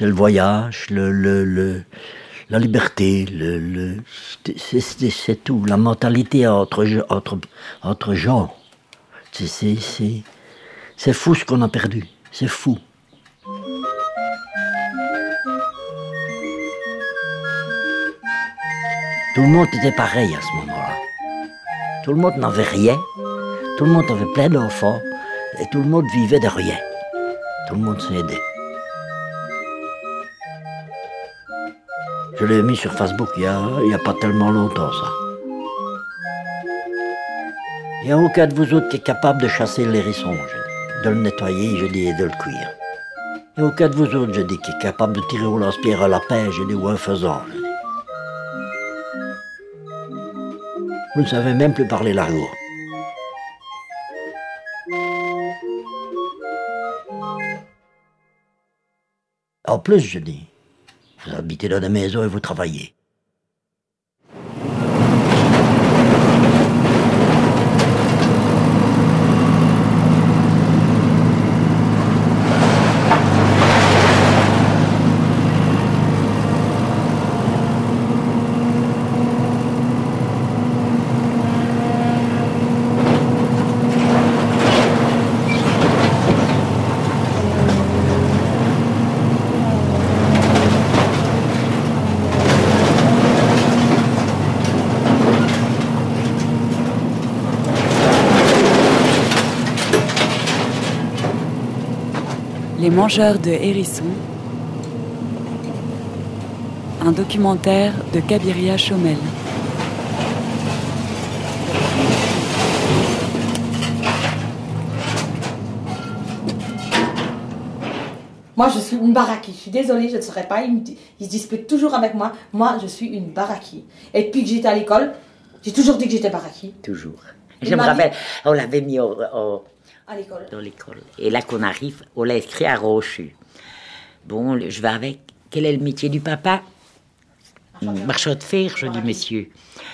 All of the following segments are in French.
c'est le voyage, la liberté, c'est tout. La mentalité entre gens. C'est fou ce qu'on a perdu. C'est fou. Tout le monde était pareil à ce moment-là. Tout le monde n'avait rien. Tout le monde avait plein d'enfants. Et tout le monde vivait de rien. Tout le monde s'aidait. Je l'ai mis sur Facebook il y a pas tellement longtemps, ça. Il n'y a aucun de vous autres qui est capable de chasser l'hérisson, je dis. De le nettoyer, je dis, et de le cuire. Il n'y a aucun de vous autres, je dis, qui est capable de tirer au lance-pierre un lapin, je dis, ou un faisan, je dis. Vous ne savez même plus parler l'argot. En plus, je dis, vous habitez dans des maisons et vous travaillez. Les mangeurs de hérissons, un documentaire de Kabiria Chomel. Moi, je suis une baraki. Je suis désolée, je ne saurais pas. Ils se disputent toujours avec moi. Moi, je suis une baraki. Et depuis que j'étais à l'école, j'ai toujours dit que j'étais baraki. Toujours. Je me rappelle, on l'avait mis à l'école. Dans l'école. Et là qu'on arrive, on l'a inscrit à Rochu. Bon, je vais avec. Quel est le métier du papa? Marchand de fer, je dis, monsieur.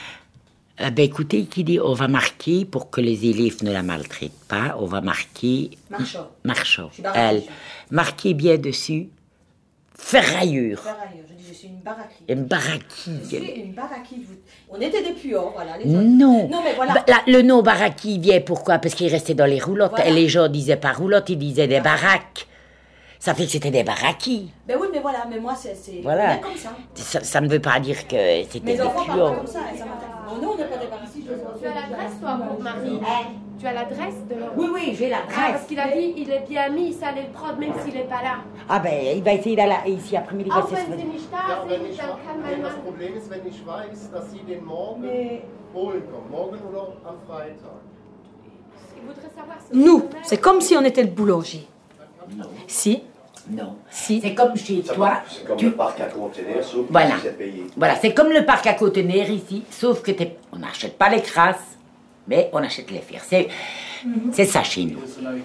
Ben écoutez, qui dit, on va marquer, pour que les élèves ne la maltraitent pas, on va marquer... Marchand. Elle. Marquez bien dessus, ferraillure. Je dis, je suis une baraki. Une baraki. Je suis une baraki. On était des puants, voilà. Non. Non, mais voilà. Le nom baraki vient pourquoi? Parce qu'il restait dans les roulottes. Voilà. Et les gens disaient pas roulottes, ils disaient des baraques. Ça fait que c'était des barakis. Ben oui, mais voilà, mais moi, c'est voilà. comme ça. Ça ne veut pas dire que c'était des enfants puants. parlent comme ça, et ça m'intéresse. Non, on n'est pas des barakis. Tu as l'adresse, toi, pour Marie? Tu as l'adresse de leur... Oui, j'ai l'adresse. Parce qu'il a dit, il est bien mis, ça allait le prendre, même s'il n'est pas là. Ah ben, il va essayer d'aller ici après-midi. Auch wenn sie nicht da sind, dann kann mein Das Mann... Problem ist, wenn ich weiß, dass Sie den morgen holen kommen. Morgen oder am Freitag. Il voudrait savoir ce Nous, c'est comme si on était le boulanger. Si. Non. Si. C'est comme chez toi. C'est comme le parc à conteneurs, sauf que Voilà. c'est payé. Voilà, c'est comme le parc à conteneurs ici, sauf que on n'achète pas les crasses, mais on achète les fers. C'est ça chez nous.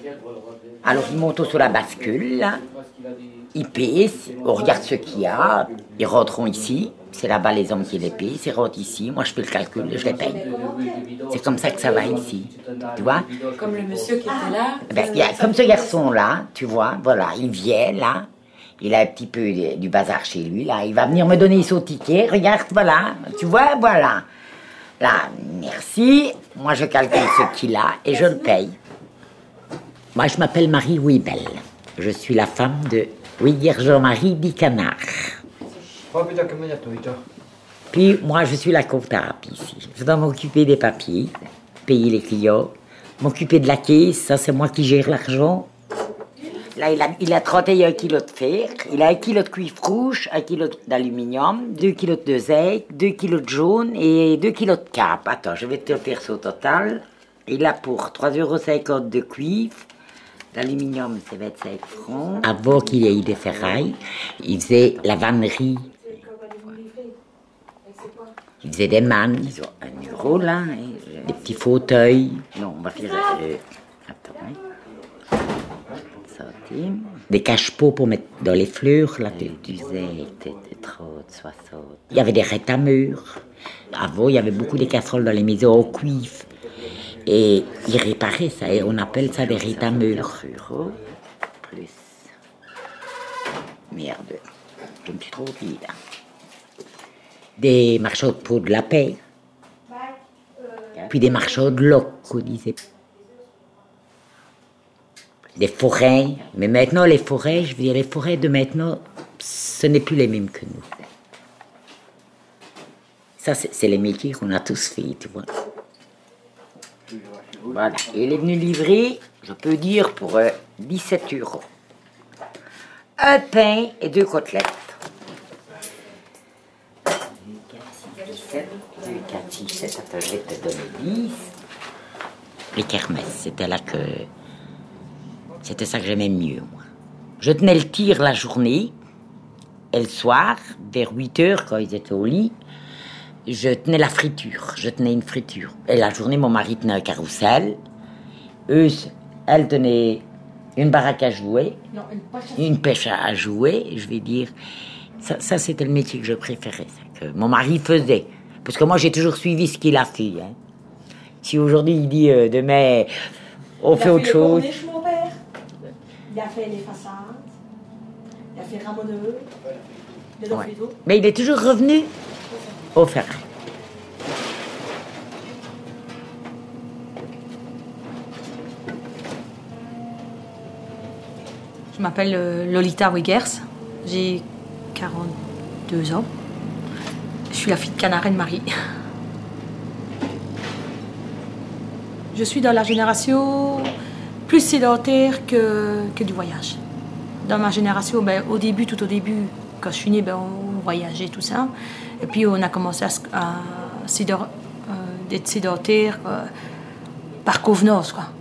Alors ils montent sur la bascule, là. Ils pèsent, on regarde ce qu'il y a, ils rentreront ici. C'est là-bas les hommes qui les payent, ils rentrent ici. Moi je fais le calcul et je les paye. C'est comme ça que ça va ici. Tu vois? Comme le monsieur qui était là. Ben, il y a, comme ce garçon-là, tu vois, voilà, il vient là. Il a un petit peu du bazar chez lui, là. Il va venir me donner son ticket. Regarde, voilà. Tu vois, voilà. Là, merci. Moi, je calcule ce qu'il a et je le paye. Moi, je m'appelle Marie Wibel. Je suis la femme de Jean-Marie Bicanard. Puis, moi, je suis la comptable ici. Je dois m'occuper des papiers, payer les clients, m'occuper de la caisse. Ça, c'est moi qui gère l'argent. Là, il a 31 kilos de fer, il a 1 kilo de cuivre rouge, 1 kilo d'aluminium, 2 kilos de zinc, 2 kilos de jaune et 2 kilos de cap. Attends, je vais te faire ça au total. Il a pour 3,50 € de cuivre. L'aluminium, c'est 25 francs. Avant qu'il y ait des ferrailles, il faisait la vannerie. Il faisait des mannes, ils ont 1 € là, des petits fauteuils. Non, on va faire... attends, hein. Des cache-pots pour mettre dans les fleurs, là, tu sais, 30, 60. Il y avait des rétameurs. Avant, il y avait beaucoup de casseroles dans les maisons au cuivre. Et ils réparaient ça, et on appelle ça des rétameurs. Plus. Merde, je me suis trop dit là. Des marchands de peau de lapin. Puis des marchands de loques, qu'on disait. Des forêts. Mais maintenant, les forêts, je veux dire, les forêts de maintenant, ce n'est plus les mêmes que nous. Ça, c'est les métiers qu'on a tous fait, tu vois. Voilà. Et il est venu livrer, je peux dire, pour 17 €. Un pain et 2 côtelettes. 2, 4, 6, 7, attends, je vais te donner 10. Les kermesses, c'était là que... C'était ça que j'aimais mieux, moi. Je tenais le tir la journée, et le soir, vers 8 h, quand ils étaient au lit, je tenais la friture. Je tenais une friture. Et la journée, mon mari tenait un carrousel. Eux, elle tenait une baraque à jouer, non, une pêche à jouer, je vais dire. Ça, c'était le métier que je préférais, ça, que mon mari faisait. Parce que moi, j'ai toujours suivi ce qu'il a fait. Hein. Si aujourd'hui, il dit demain, on fait autre chose. Mon père. Il a fait les façades. Il a fait ramoneux. Ouais. Mais il est toujours revenu au ferraille. Je m'appelle Lolita Wiggers. J'ai 42 ans. Je suis la fille de Canarène Marie. Je suis dans la génération plus sédentaire que du voyage. Dans ma génération, au début, tout au début, quand je suis née, on voyageait, tout ça. Et puis on a commencé à d'être sédentaire par convenance, quoi.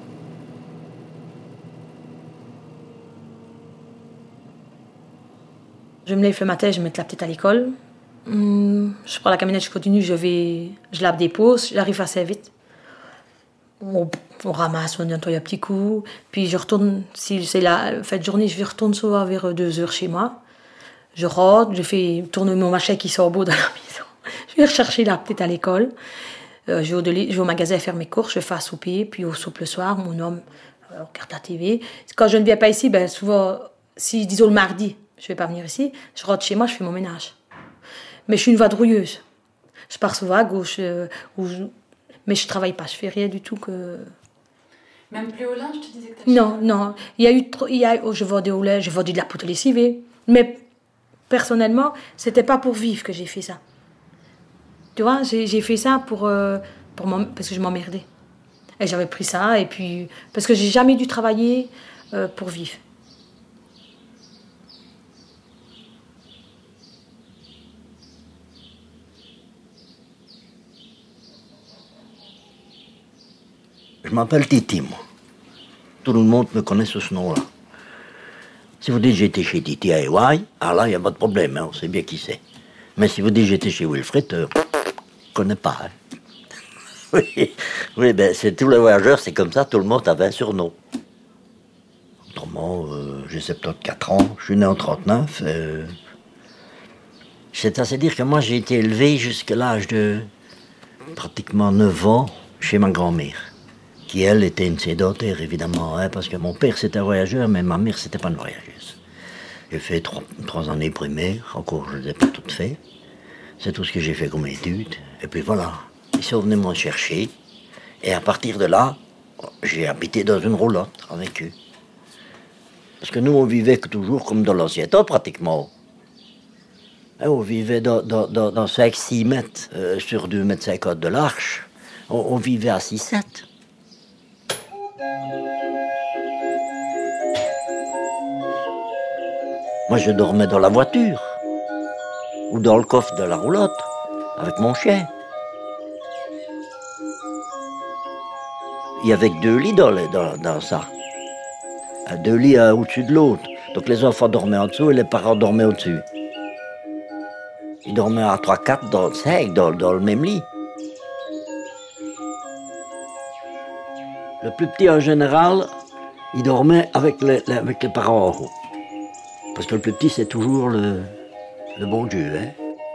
Je me lève le matin, je mets la petite à l'école. Je prends la camionnette, je continue, je lave des pauses, j'arrive assez vite. On ramasse, on nettoie un petit coup. Puis je retourne, si c'est la fin de journée, je retourne souvent vers 2 h chez moi. Je rentre, je fais tourner mon machin qui sort beau dans la maison. Je vais rechercher la petite à l'école. Je vais au magasin faire mes courses, je fais à souper, puis au soupe le soir, mon homme regarde la TV. Quand je ne viens pas ici, souvent, si disons le mardi, je ne vais pas venir ici, je rentre chez moi, je fais mon ménage. Mais je suis une vadrouilleuse. Je pars souvent à gauche, mais je ne travaille pas, je ne fais rien du tout que... Même plus au linge, tu disais que tu Non. Je vendais au linge, je vendais de la poudre lessivée. Mais personnellement, ce n'était pas pour vivre que j'ai fait ça. Tu vois, j'ai fait ça parce que je m'emmerdais. Et j'avais pris ça, et puis... Parce que je n'ai jamais dû travailler pour vivre. Je m'appelle Titi, moi. Tout le monde me connaît sous ce nom-là. Si vous dites j'étais chez Titi à Hawaï, là, il n'y a pas de problème, hein, on sait bien qui c'est. Mais si vous dites j'étais chez Wilfrid, je ne connais pas. Hein. Oui, c'est tous les voyageurs, c'est comme ça, tout le monde avait un surnom. Autrement, j'ai 74 ans, je suis né en 39. C'est assez dire que moi, j'ai été élevé jusqu'à l'âge de pratiquement 9 ans chez ma grand-mère. Qui, elle, était une sédentaire, évidemment, hein, parce que mon père, c'était un voyageur, mais ma mère, c'était pas une voyageuse. J'ai fait 3 années primaires, encore, je ne les ai pas toutes faites. C'est tout ce que j'ai fait comme études. Et puis voilà, ils sont venus me chercher. Et à partir de là, j'ai habité dans une roulotte avec eux. Parce que nous, on vivait toujours comme dans l'ancien temps, pratiquement. Et on vivait dans 5-6 mètres sur 2,50 m de l'arche. On vivait à 6-7. Moi, je dormais dans la voiture ou dans le coffre de la roulotte avec mon chien. Il y avait que 2 lits dans ça. 2 lits au-dessus de l'autre. Donc les enfants dormaient en dessous et les parents dormaient au-dessus. Ils dormaient à 3-4 dans le 5, dans le même lit. Le plus petit, en général, il dormait avec les parents en haut. Parce que le plus petit, c'est toujours le bon Dieu. Hein?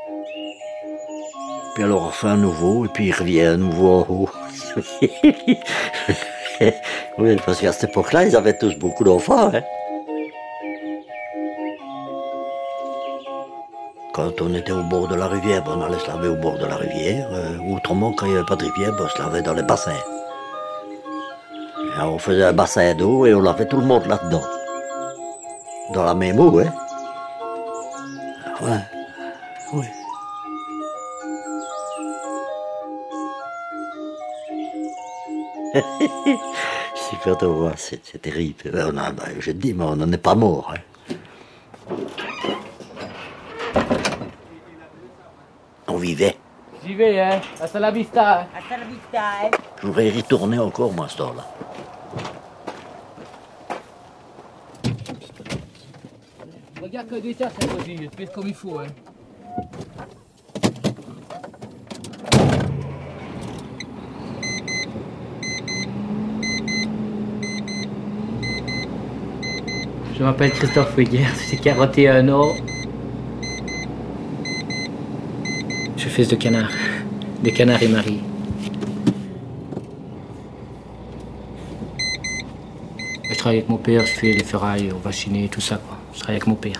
Puis alors, on refait un nouveau, et puis il revient à nouveau en haut. Oui, parce qu'à cette époque-là, ils avaient tous beaucoup d'enfants. Hein? Quand on était au bord de la rivière, on allait se laver au bord de la rivière. Autrement, quand il n'y avait pas de rivière, on se lavait dans les bassins. Et on faisait un bassin d'eau et on lavait tout le monde là-dedans. Dans la même eau, hein. Ouais. Oui. C'est quand on voit, c'est terrible. Je te dis, mais on n'en est pas mort. Hein. On vivait. J'y vais, hein. Hasta la vista. Hein. Hasta la vista, hein. Je voudrais y retourner encore, moi, à ce temps-là. Regarde que des tasses, Roger. Fais comme il faut, hein. Je m'appelle Christophe Weger, j'ai 41 ans. Je suis fils de canard, des canards et Marie. Je travaille avec mon père, je fais les ferrailles, on va chiner, tout ça, quoi. Je travaille avec mon père.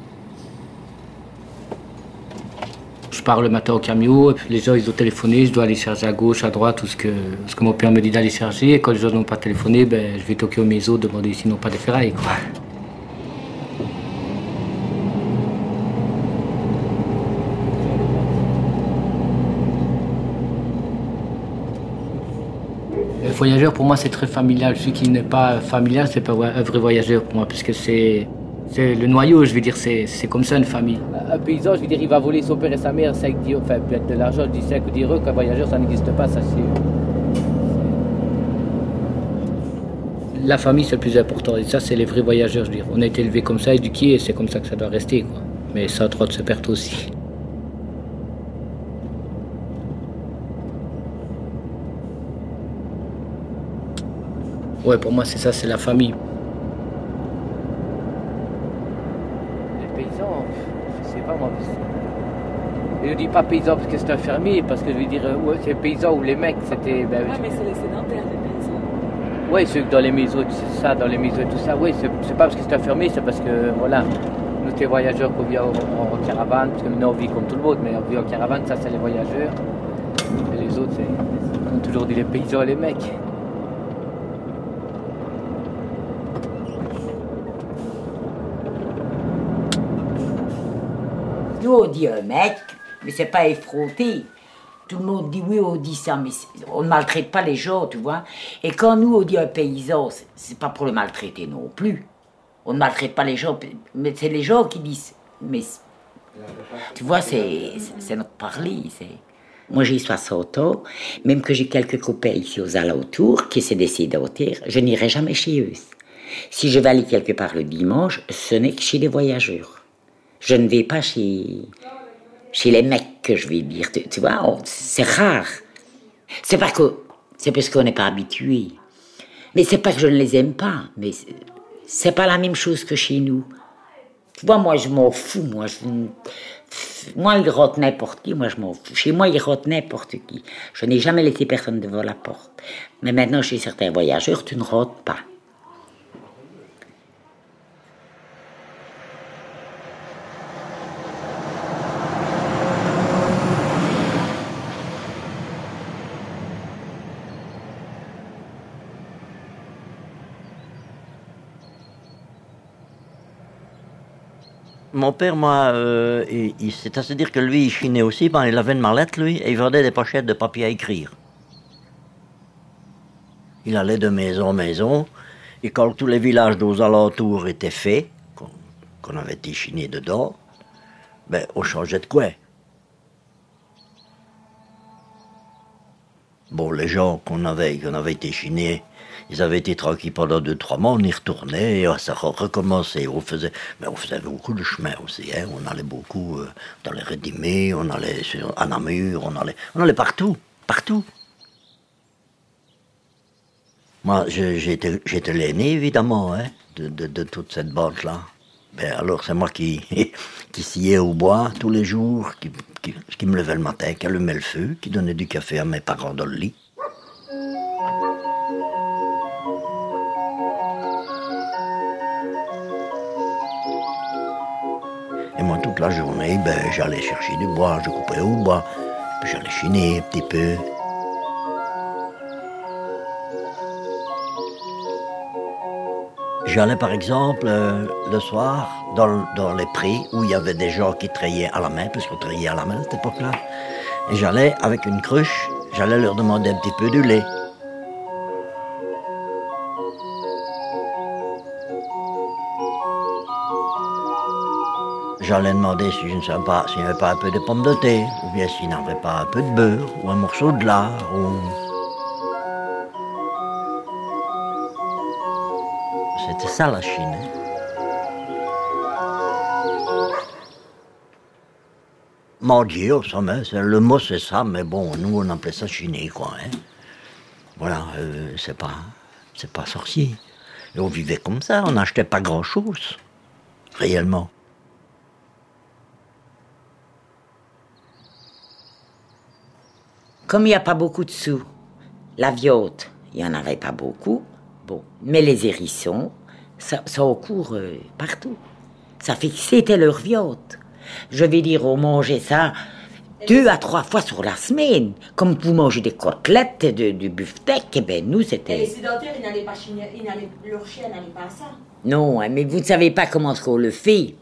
Je pars le matin au camion, et puis les gens ils ont téléphoné, je dois aller charger à gauche, à droite, tout ce que mon père me dit d'aller charger. Et quand les gens n'ont pas téléphoné, ben, je vais toquer aux maisons, demander s'ils n'ont pas des ferrailles, quoi. Le voyageur, pour moi, c'est très familial. Celui qui n'est pas familial, c'est pas un vrai voyageur pour moi, puisque c'est le noyau, je veux dire, c'est comme ça une famille. Un paysan, je veux dire, il va voler son père et sa mère, 5 dirhams, enfin, peut-être de l'argent, je dis 5 dirhams, qu'un voyageur, ça n'existe pas, ça c'est... La famille, c'est le plus important, et ça, c'est les vrais voyageurs, je veux dire. On a été élevés comme ça, éduqués, et c'est comme ça que ça doit rester, quoi. Mais ça a le droit de se perdre aussi. Ouais, pour moi, c'est ça, c'est la famille. Les paysans, je sais pas moi. Je dis pas paysan parce que c'est un fermier, parce que je veux dire, ouais, c'est paysan ou les mecs, c'était. Ben, mais c'est les sédentaires, les paysans. Oui, ceux dans les maisons, c'est ça, dans les maisons et tout ça. Oui, c'est pas parce que c'est un fermier, c'est parce que, voilà, nous, les voyageurs qu'on vient en caravane, parce que maintenant on vit comme tout le monde, mais on vit en caravane, ça, c'est les voyageurs. Et les autres, on a toujours dit les paysans et les mecs. Nous, on dit un mec, mais c'est pas effronté. Tout le monde dit oui, on dit ça, mais on ne maltraite pas les gens, tu vois. Et quand nous, on dit un paysan, c'est pas pour le maltraiter non plus. On ne maltraite pas les gens, mais c'est les gens qui disent. Mais tu vois, c'est notre parler. Moi, j'ai 60 ans, même que j'ai quelques copains ici aux alentours qui sont des sédentaires, je n'irai jamais chez eux. Si je vais aller quelque part le dimanche, ce n'est que chez les voyageurs. Je ne vais pas chez les mecs, que je vais dire. Tu vois, c'est rare. C'est parce qu'on n'est pas habitué. Mais c'est pas que je ne les aime pas. Mais c'est pas la même chose que chez nous. Tu vois, moi, je m'en fous. Moi, ils rotent n'importe qui. Moi, je m'en fous. Chez moi, ils rotent n'importe qui. Je n'ai jamais laissé personne devant la porte. Mais maintenant, chez certains voyageurs, tu ne rotes pas. Mon père, moi, c'est à se dire que lui, il chinait aussi, ben, il avait une mallette, lui, et il vendait des pochettes de papier à écrire. Il allait de maison en maison, et quand tous les villages aux alentours étaient faits, qu'on avait été chiné dedans, ben, on changeait de coin. Bon, les gens qu'on avait été chinés, ils avaient été tranquilles pendant 2-3 mois, on y retournait, et ça recommençait. On faisait beaucoup de chemin aussi. Hein. On allait beaucoup dans les Rédimés, on allait à Namur, on allait partout, partout. Moi, j'étais l'aîné, évidemment, hein, de toute cette bande-là. Ben, alors, c'est moi qui sciais au bois tous les jours, qui me levait le matin, qui allumait le feu, qui donnait du café à mes parents dans le lit. Et moi, toute la journée, j'allais chercher du bois, je coupais au bois, puis j'allais chiner un petit peu. J'allais par exemple le soir dans les prés où il y avait des gens qui traillaient à la main, puisqu'on trayait à la main à cette époque-là. Et j'allais avec une cruche, j'allais leur demander un petit peu de lait. J'allais demander si je ne savais pas s'il n'y avait pas un peu de pommes de thé, ou bien s'il n'y avait pas un peu de beurre, ou un morceau de lard, ou... C'était ça la Chine. Maudit, ça, le mot c'est ça, mais bon, nous on appelait ça chiner, quoi. Hein. Voilà, c'est pas sorcier. Et on vivait comme ça, on n'achetait pas grand-chose, réellement. Comme il n'y a pas beaucoup de sous, la viote, il n'y en avait pas beaucoup. Bon, mais les hérissons, ça court partout. Ça fait que c'était leur viote. Je vais dire, on mangeait ça 2 à 3 fois sur la semaine. Comme vous mangez des côtelettes, du beefsteak, et ben nous c'était... Et les sédentaires, leur chien n'allait pas à ça. Non, hein, mais vous ne savez pas comment on le fait.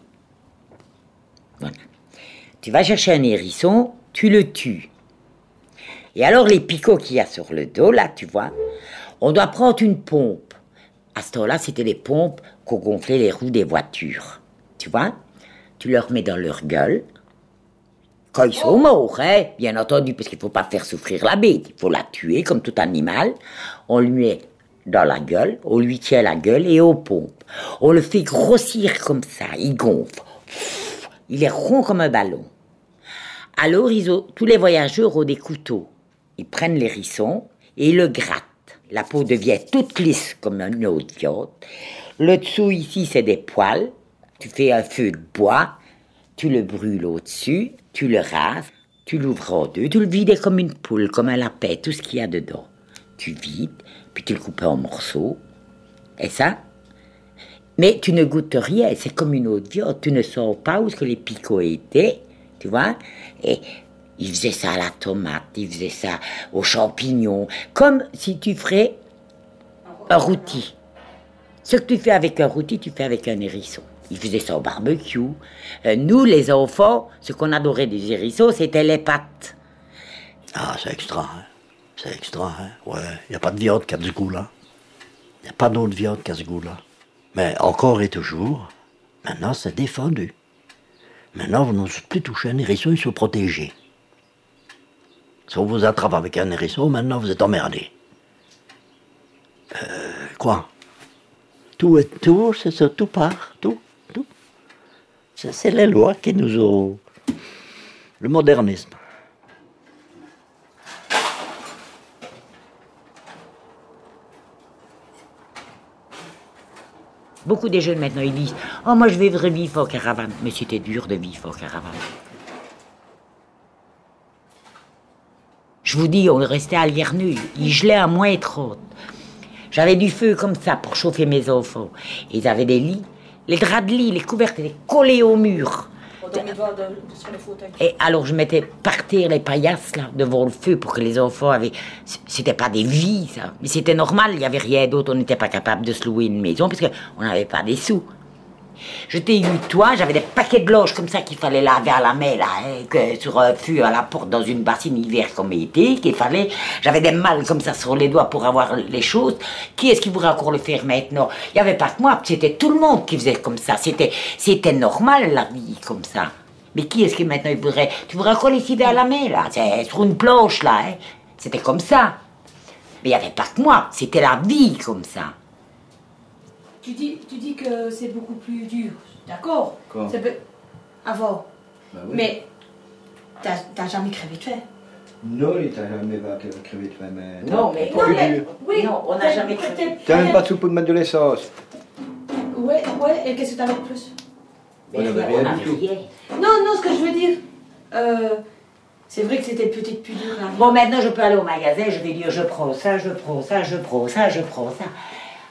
Voilà. Tu vas chercher un hérisson, tu le tues. Et alors les picots qu'il y a sur le dos, là, tu vois, on doit prendre une pompe. À ce temps-là, c'était des pompes qu'on gonflait les roues des voitures. Tu vois, tu leur mets dans leur gueule. Quand ils sont morts, hein, bien entendu, parce qu'il ne faut pas faire souffrir la bête. Il faut la tuer comme tout animal. On lui met dans la gueule, on lui tient la gueule et on pompe. On le fait grossir comme ça, il gonfle. Il est rond comme un ballon. Alors, tous les voyageurs ont des couteaux. Ils prennent l'hérisson et ils le grattent. La peau devient toute lisse comme une autre viande. Le dessous, ici, c'est des poils. Tu fais un feu de bois, tu le brûles au-dessus, tu le rases, tu l'ouvres en deux, tu le vides comme une poule, comme un lapin, tout ce qu'il y a dedans. Tu vides, puis tu le coupes en morceaux. Et ça, mais tu ne goûtes rien, c'est comme une autre viande. Tu ne sens pas où que les picots étaient, tu vois. Et ils faisaient ça à la tomate, ils faisaient ça aux champignons, comme si tu ferais un rôti. Ce que tu fais avec un rôti, tu fais avec un hérisson. Ils faisaient ça au barbecue. Nous, les enfants, ce qu'on adorait des hérissons, c'était les pâtes. Ah, c'est extra, hein. C'est extra, hein. Ouais, il n'y a pas de viande qui a ce goût-là. Il n'y a pas d'autre viande qui a ce goût-là. Mais encore et toujours, maintenant c'est défendu. Maintenant, vous n'osez plus toucher un hérisson, il se protéger. Si on vous attrape avec un hérisson, maintenant vous êtes emmerdé. Quoi? Tout, c'est ça, tout part, tout. C'est les lois qui nous ont... Le modernisme. Beaucoup des jeunes maintenant, ils disent « Oh, moi je vais vivre en caravane. » Mais c'était dur de vivre en caravane. Je vous dis, on restait à Lierneux, il gelait à -30. J'avais du feu comme ça pour chauffer mes enfants. Ils avaient des lits, les draps de lit, les couvertes étaient collés au mur. Et alors je mettais par terre les paillasses là, devant le feu pour que les enfants avaient... C'était pas des vies, ça. Mais c'était normal, il n'y avait rien d'autre, on n'était pas capable de se louer une maison parce qu'on n'avait pas des sous. Je t'ai eu toi, j'avais des paquets de loges comme ça qu'il fallait laver à la main, là, hein, que sur un feu à la porte dans une bassine hiver comme été, qu'il fallait. J'avais des malles comme ça sur les doigts pour avoir les choses. Qui est-ce qui voudrait encore le faire maintenant? Il n'y avait pas que moi, c'était tout le monde qui faisait comme ça. C'était normal la vie comme ça. Mais qui est-ce qui maintenant il voudrait? Tu voudrais encore les cider à la main, là, c'est sur une planche, là, hein. C'était comme ça. Mais il n'y avait pas que moi, c'était la vie comme ça. Tu dis que c'est beaucoup plus dur, d'accord? Avant. Bah oui. Mais t'as jamais crevé de faim? Non, il t'a jamais crevé de faim, mais... Non, mais... Oui, non, on n'a jamais crevé. T'as même pas de soupe pour te mettre de l'essence. Ouais, et qu'est-ce que t'avais de plus? On n'avait rien du tout. Non, ce que je veux dire, c'est vrai que c'était peut-être plus dur. Bon, maintenant je peux aller au magasin, je vais dire je prends ça, je prends ça, je prends ça, je prends ça.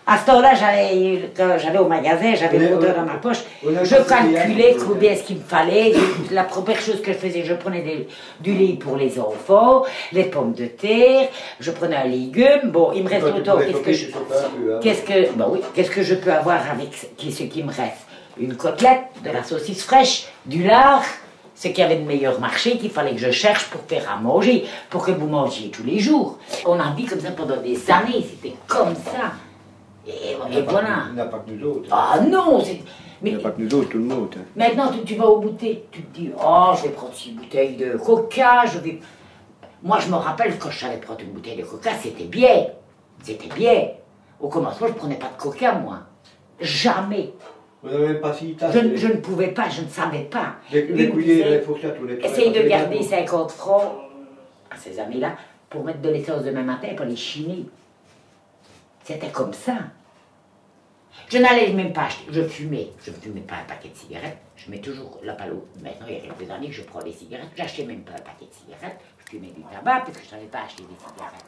À ce temps-là, quand j'allais au magasin, j'avais le compteur dans ma poche. Je calculais combien est-ce qu'il me fallait. La première chose que je faisais, je prenais du lait pour les enfants, les pommes de terre, je prenais un légume. Bon, il me reste autant. Qu'est-ce que je peux avoir avec ce qui me reste? Une côtelette, de la saucisse fraîche, du lard, ce qu'il y avait de meilleur marché qu'il fallait que je cherche pour faire à manger, pour que vous mangiez tous les jours. On a vécu comme ça pendant des années, c'était comme ça. Et voilà. Il n'y a pas que nous autres. Ah non, Il n'y a pas que nous autres, tout le monde. Maintenant, tu vas au goûter, tu te dis, oh, je vais prendre une bouteille de coca, Moi, je me rappelle, quand je savais prendre une bouteille de coca, c'était bien. C'était bien. Au commencement, je ne prenais pas de coca, moi. Jamais. Vous n'avez pas si tard. Je ne pouvais pas, je ne savais pas. Les couillers, les fourchettes, tous les trois. Essaye de garder 50 francs à ces amis-là pour mettre de l'essence demain matin pour les chiner. C'était comme ça. Je n'allais même pas acheter, je fumais pas un paquet de cigarettes, je mets toujours la palo. Maintenant, il y a quelques années que je prends des cigarettes, j'achetais même pas un paquet de cigarettes, je fumais du tabac parce que je ne savais pas acheter des cigarettes.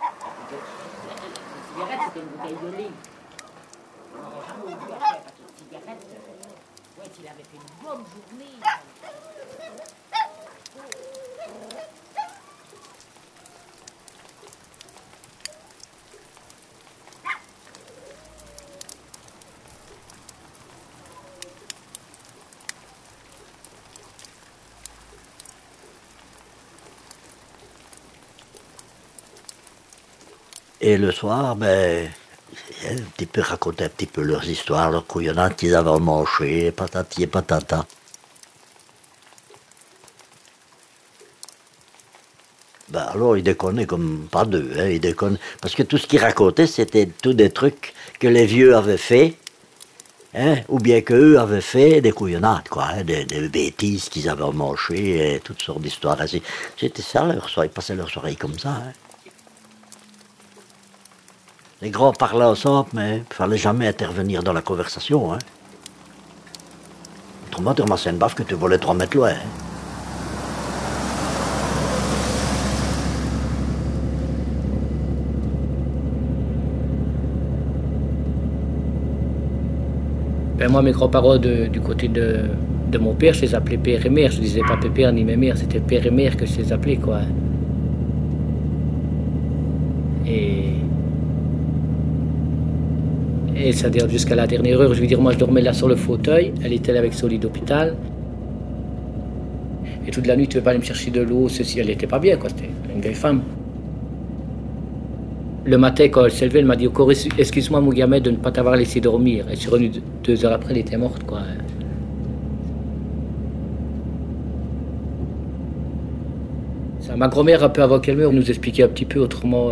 Les cigarettes, c'était une bouteille de lait. On n'aurait jamais oublié acheter un paquet de cigarettes. Ouais, s'il avait fait une bonne journée. Et le soir, ben, un petit peu raconter un petit peu leurs histoires, leurs couillonnades qu'ils avaient mangé, patati et patata. Ben alors, ils déconnaient comme pas deux, hein, ils déconnaient. Parce que tout ce qu'ils racontaient, c'était tous des trucs que les vieux avaient fait, hein, ou bien qu'eux avaient fait des couillonnades, quoi, hein, des bêtises qu'ils avaient mangées, et toutes sortes d'histoires ainsi. C'était ça leur soirée, ils passaient leur soirée comme ça, hein. Les grands parlaient ensemble, mais il ne fallait jamais intervenir dans la conversation. Hein. Autrement, tu ramassais une baffe que tu volais 3 mètres loin. Hein. Ben moi, mes grands-parents du côté de mon père, je les appelais père et mère. Je ne disais pas pépère ni mes mères, c'était père et mère que je les appelais, quoi. Et c'est-à-dire jusqu'à la dernière heure, je veux dire, moi je dormais là sur le fauteuil, elle était là avec son lit d'hôpital. Et toute la nuit, tu ne veux pas aller me chercher de l'eau, ceci, elle n'était pas bien, quoi, c'était une vieille femme. Le matin, quand elle s'est levée, elle m'a dit encore, excuse-moi mon gamin de ne pas t'avoir laissé dormir. Elle s'est revenue 2 heures après, elle était morte, quoi. Ça, ma grand-mère, un peu avant qu'elle meure, nous expliquait un petit peu autrement.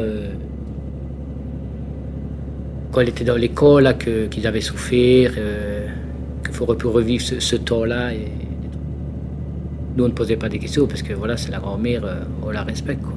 Quand elle était dans l'école, là, qu'ils avaient souffert, qu'il faudrait plus revivre ce temps-là. Et nous, on ne posait pas des questions parce que voilà, c'est la grand-mère, on la respecte, quoi.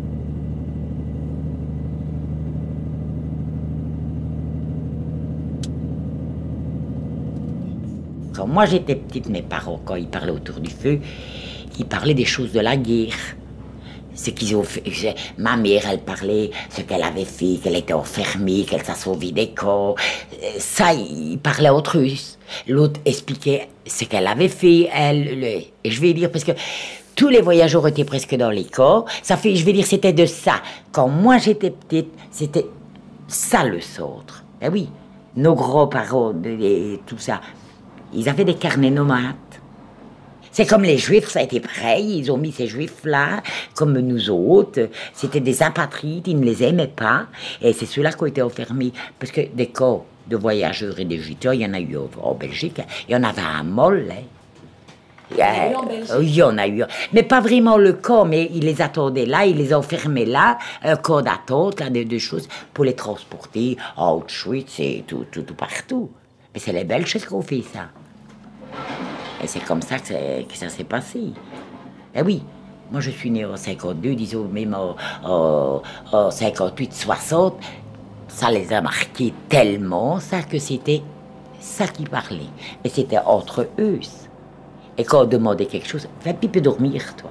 Quand moi j'étais petite, mes parents, quand ils parlaient autour du feu, ils parlaient des choses de la guerre. Ce qu'ils ont fait, ma mère, elle parlait ce qu'elle avait fait, qu'elle était enfermée, qu'elle s'est sauvée des camps. Ça, il parlait autre chose. L'autre expliquait ce qu'elle avait fait, elle. Et je vais dire, parce que tous les voyageurs étaient presque dans les camps. Ça fait, je vais dire, c'était de ça. Quand moi j'étais petite, c'était ça le centre. Eh oui, nos grands-parents, tout ça, ils avaient des carnets nomades. C'est comme les Juifs, ça a été pareil. Ils ont mis ces Juifs-là, comme nous autres. C'était des apatrides, ils ne les aimaient pas. Et c'est ceux-là qui ont été enfermés. Parce que des camps de voyageurs et de gitans, il y en a eu en Belgique. Il y en avait à Moll. Il y en a eu. Mais pas vraiment le camp, mais ils les attendaient là, ils les enfermaient là, un camp d'attente, là, des choses, pour les transporter à Auschwitz et tout partout. Mais c'est les Belges qui ont fait ça. Et c'est comme ça que ça s'est passé. Eh oui, moi je suis née en 52, disons même en 58, 60. Ça les a marqués tellement, ça, que c'était ça qui parlait. Et c'était entre eux. Et quand on demandait quelque chose, fais un petit peu dormir, toi.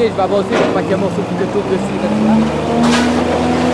je vais avancer pour pas qu'il y ait un morceau qui te tombe dessus. Comme ça.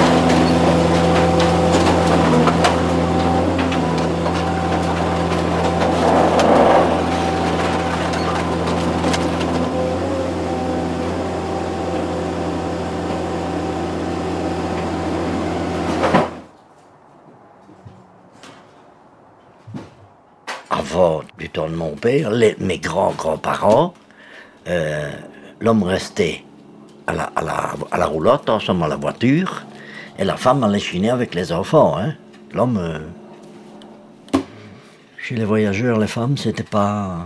Avant du temps de mon père, mes grands-grands-parents, l'homme restait à la roulotte, ensemble à la voiture, et la femme allait chiner avec les enfants. Hein. L'homme, chez les voyageurs, les femmes, c'était pas...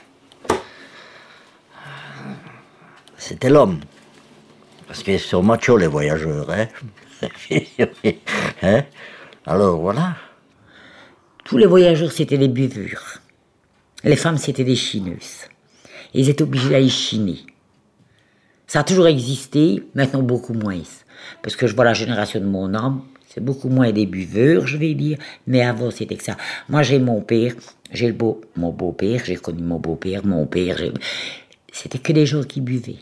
C'était l'homme. Parce qu'ils sont machos, les voyageurs. Hein. Hein? Alors, voilà. Tous les voyageurs, c'était des buvures. Les femmes, c'était des chineuses. Ils étaient obligés d'aller chiner. Ça a toujours existé, maintenant beaucoup moins. Parce que je vois la génération de mon homme, c'est beaucoup moins des buveurs, je vais dire, mais avant, c'était que ça. Moi, j'ai mon père, j'ai mon beau-père, j'ai connu mon beau-père, mon père. C'était que des gens qui buvaient.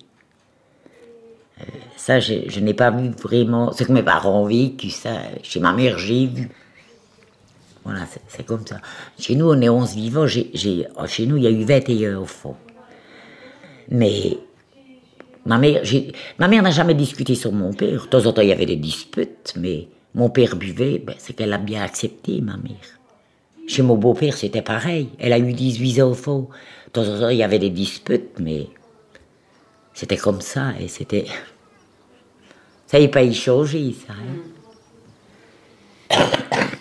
Ça, je n'ai pas vu vraiment... C'est que mes parents ont vécu ça. Chez ma mère, j'ai vu. Voilà, c'est comme ça. Chez nous, on est 11 vivants. Chez nous, il y a eu 21 enfants. Mais ma mère n'a jamais discuté sur mon père. De temps en temps, il y avait des disputes, mais mon père buvait, c'est qu'elle a bien accepté, ma mère. Chez mon beau-père, c'était pareil. Elle a eu 18 enfants. De temps en temps, il y avait des disputes, mais c'était comme ça. Et c'était... Ça n'est pas y changer, ça. Hein.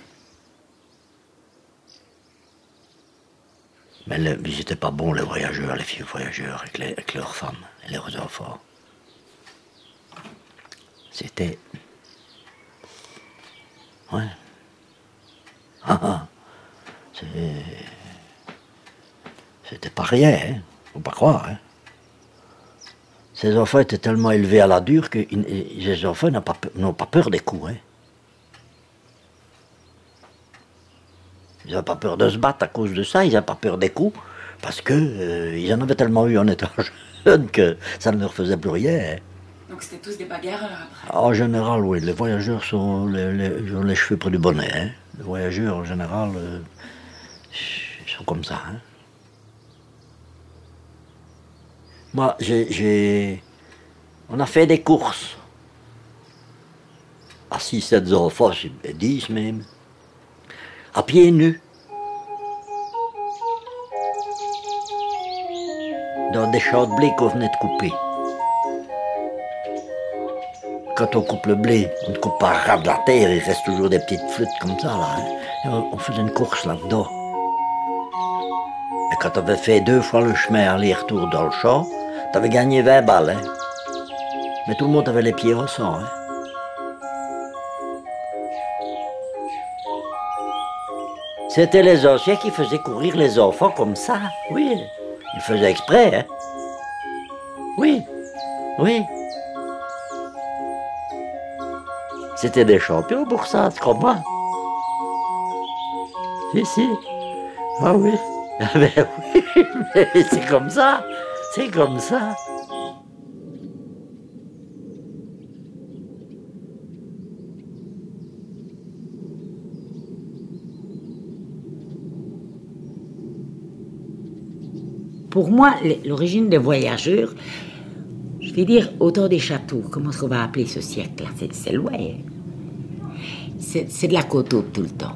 Mais ils n'étaient pas bons, les voyageurs, les filles voyageurs, avec leurs femmes et leurs enfants. C'était... Ouais. C'était pas rien, hein. Faut pas croire, hein. Ces enfants étaient tellement élevés à la dure que les enfants n'ont pas peur des coups, hein. Ils n'avaient pas peur de se battre à cause de ça, ils n'avaient pas peur des coups, parce que ils en avaient tellement eu en étant jeunes que ça ne leur faisait plus rien. Donc c'était tous des bagarres après? En général, oui. Les voyageurs ont les cheveux près du bonnet. Hein. Les voyageurs, en général, ils sont comme ça. Hein. Moi, on a fait des courses. À 6-7 enfants, 10 même. À pieds nus. Dans des champs de blé qu'on venait de couper. Quand on coupe le blé, on ne coupe pas à ras de la terre, il reste toujours des petites flûtes comme ça, là. Hein. Et on faisait une course là-dedans. Et quand tu avais fait 2 fois le chemin aller-retour dans le champ, tu avais gagné 20 balles. Hein. Mais tout le monde avait les pieds au sang. Hein. C'était les anciens qui faisaient courir les enfants comme ça. Oui, ils faisaient exprès. Hein. Oui, oui. C'était des champions pour ça, tu comprends? Si. Ah oui. Mais oui, mais c'est comme ça. C'est comme ça. Pour moi, l'origine des voyageurs, je vais dire autour des châteaux, comment est-ce qu'on va appeler ce siècle-là? C'est loin. C'est de la côte haute tout le temps.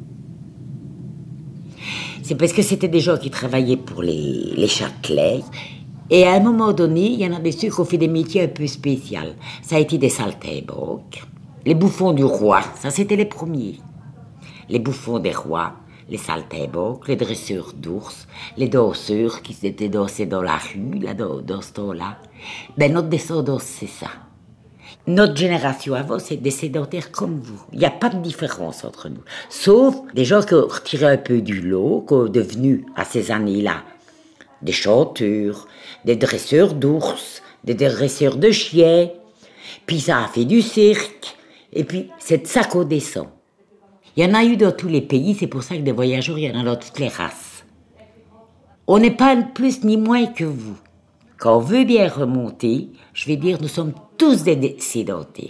C'est parce que c'était des gens qui travaillaient pour les Châtelais. Et à un moment donné, il y en a des ceux qui ont fait des métiers un peu spéciaux. Ça a été des saltimbanques, les bouffons du roi, ça c'était les premiers. Les bouffons des rois, les saltimbanques, les dresseurs d'ours, les danseurs qui s'étaient dansés dans la rue, là, dans ce temps-là. Ben, notre descendance, c'est ça. Notre génération avant, c'est des sédentaires comme vous. Il n'y a pas de différence entre nous. Sauf des gens qui ont retiré un peu du lot, qui sont devenus, à ces années-là, des chanteurs, des dresseurs d'ours, des dresseurs de chiens. Puis ça a fait du cirque. Et puis, c'est de ça qu'on descend. Il y en a eu dans tous les pays, c'est pour ça que des voyageurs, il y en a dans toutes les races. On n'est pas plus ni moins que vous. Quand on veut bien remonter, je vais dire, nous sommes tous des sédentaires.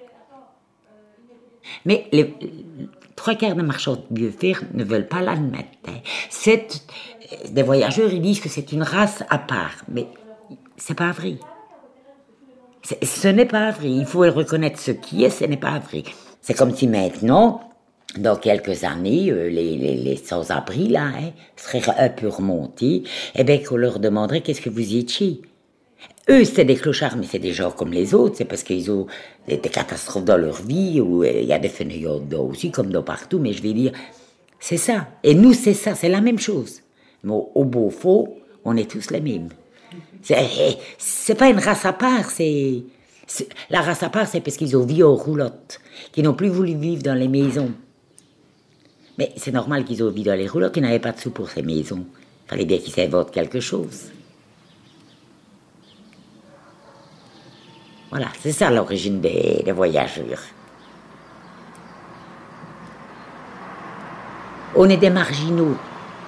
Mais les 3/4 des marchands de biofer ne veulent pas l'admettre. Hein. Des voyageurs, ils disent que c'est une race à part, mais c'est pas vrai. Ce n'est pas vrai. Il faut reconnaître ce qui est, ce n'est pas vrai. C'est comme si maintenant, dans quelques années, les sans-abri, là, hein, seraient un peu remontés, et bien qu'on leur demanderait qu'est-ce que vous y étiez. Eux, c'est des clochards, mais c'est des gens comme les autres, c'est parce qu'ils ont des catastrophes dans leur vie, ou il y a des fenêtres aussi, comme dans partout, mais je vais dire, c'est ça. Et nous, c'est ça, c'est la même chose. Mais au beau faux, on est tous les mêmes. C'est pas une race à part, la race à part, c'est parce qu'ils ont vécu en roulotte, qu'ils n'ont plus voulu vivre dans les maisons. Mais c'est normal qu'ils ont vécu dans les roulottes, ils n'avaient pas de sous pour ces maisons. Il fallait bien qu'ils s'inventent quelque chose. Voilà, c'est ça l'origine des voyageurs. On est des marginaux.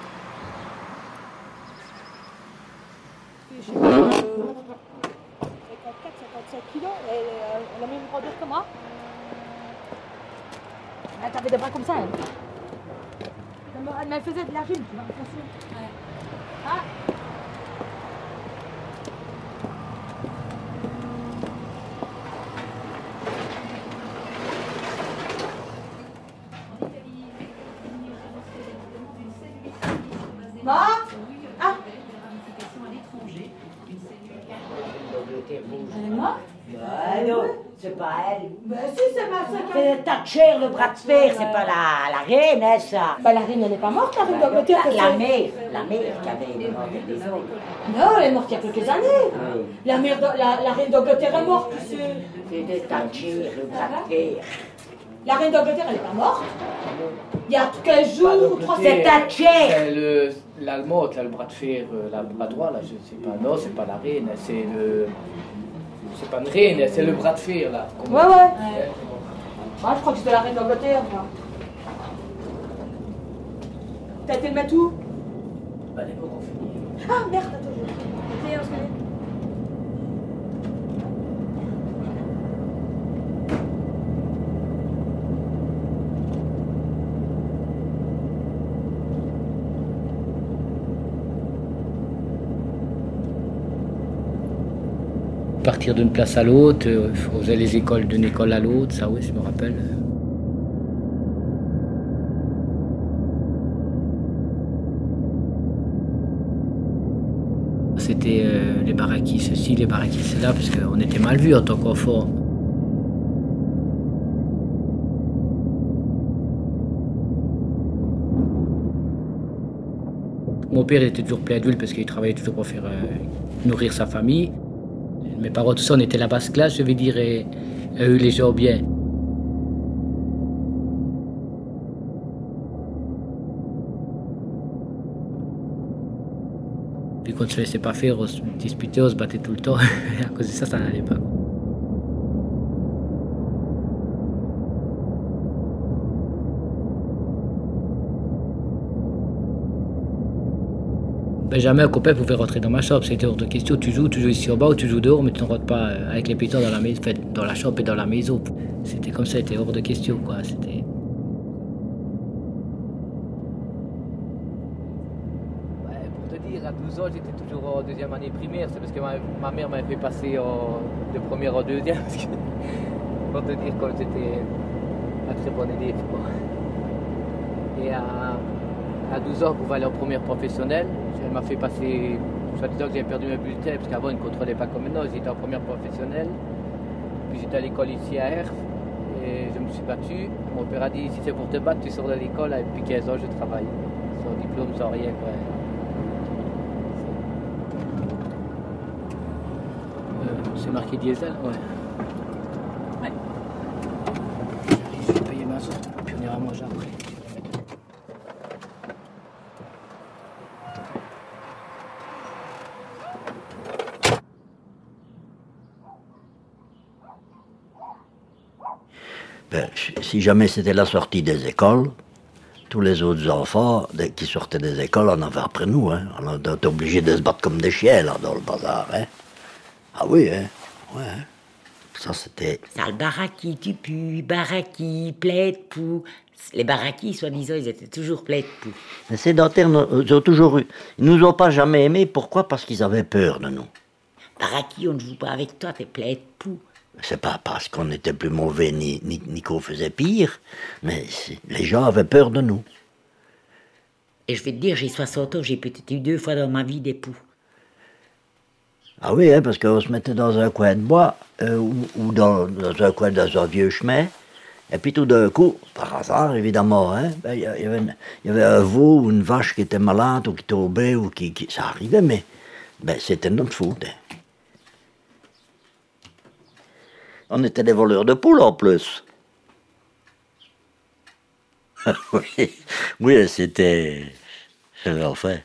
Elle a même grandeur que moi. T'avais des bras comme ça, elle. Elle me faisait de la gym, tu vois, attention. Ouais. Ah. Elle est morte? Non, c'est pas elle. Ben si, c'est ma sœur. C'est Thatcher, le bras de fer, c'est pas la reine, hein, ça. Ben la reine, elle n'est pas morte, la reine d'Angleterre. La mère qui avait inventé des autres. Non, elle est morte il y a quelques années. Oui. La reine d'Angleterre est morte, tu sais. C'était Thatcher, le bras de fer. La reine d'Angleterre, elle n'est pas morte. Il y a 15 jours ou 3 semaines. C'est Thatcher. C'est l'allemande, là, le bras de fer, le bras droit, là, je sais pas. Non, c'est pas la reine, c'est le... C'est pas une reine, c'est le bras de fer, là. Ouais. Moi, je crois que c'était la reine d'Angleterre, moi. T'as été le mettre où? Bah, les mots qu'on finit. Ah, merde, attends, je vais... Partir d'une place à l'autre, on faisait les écoles d'une école à l'autre, ça oui, je me rappelle. C'était les baraquis ceci, les baraquis cela, parce qu'on était mal vus en tant qu'enfant. Mon père était toujours plein d'huile parce qu'il travaillait toujours pour faire nourrir sa famille. Mes parents, tout ça, on était la basse classe, je vais dire, et eux, les gens bien. Puis quand on se laissait pas faire, on se disputait, on se battait tout le temps. Et à cause de ça, ça n'allait pas. Ben, jamais un copain pouvait rentrer dans ma chambre, c'était hors de question. Tu joues ici en bas ou tu joues dehors, mais tu ne rentres pas avec les pétons dans la maison, dans la chambre et dans la maison. C'était comme ça, c'était hors de question, quoi. C'était... Ouais, pour te dire, à 12 ans, j'étais toujours en deuxième année primaire. C'est parce que ma mère m'avait fait passer de première en deuxième. Parce que, pour te dire, quand j'étais un très bon élève, quoi. Et à 12 ans, pour aller en première professionnelle, elle m'a fait passer, soit disant que j'avais perdu mes bulletins, parce qu'avant, ils ne contrôlaient pas comme maintenant, j'étais en première professionnelle. Puis j'étais à l'école ici à Herf, et je me suis battu. Mon père a dit, si c'est pour te battre, tu sors de l'école, et depuis 15 ans, je travaille. Sans diplôme, sans rien, quoi. C'est marqué diesel, ouais. Je vais payer ma sauce, puis on ira manger après. Ben, si jamais c'était la sortie des écoles, tous les autres enfants qui sortaient des écoles en avaient après nous. Hein. On était obligés de se battre comme des chiens là, dans le bazar. Hein. Ah oui, hein. Ouais. Hein. Ça, c'était... Sale baraki, tu pues, baraki, plaid, pou. Les barakis, soi-disant, ils étaient toujours plaid, pou. Les sédentaires nous ont toujours eu. Ils nous ont pas jamais aimés. Pourquoi? Parce qu'ils avaient peur de nous. Baraki, on ne joue pas avec toi, t'es plaid, pou. C'est pas parce qu'on était plus mauvais ni qu'on faisait pire, mais les gens avaient peur de nous. Et je vais te dire, j'ai 60 ans, j'ai peut-être eu 2 fois dans ma vie des poux. Ah oui, hein, parce qu'on se mettait dans un coin de bois ou dans un coin dans un vieux chemin, et puis tout d'un coup, par hasard évidemment, hein, il y avait un veau ou une vache qui était malade ou qui tombait, ou ça arrivait, mais c'était notre faute. Hein. On était des voleurs de poules en plus. Oui, c'était l'enfer.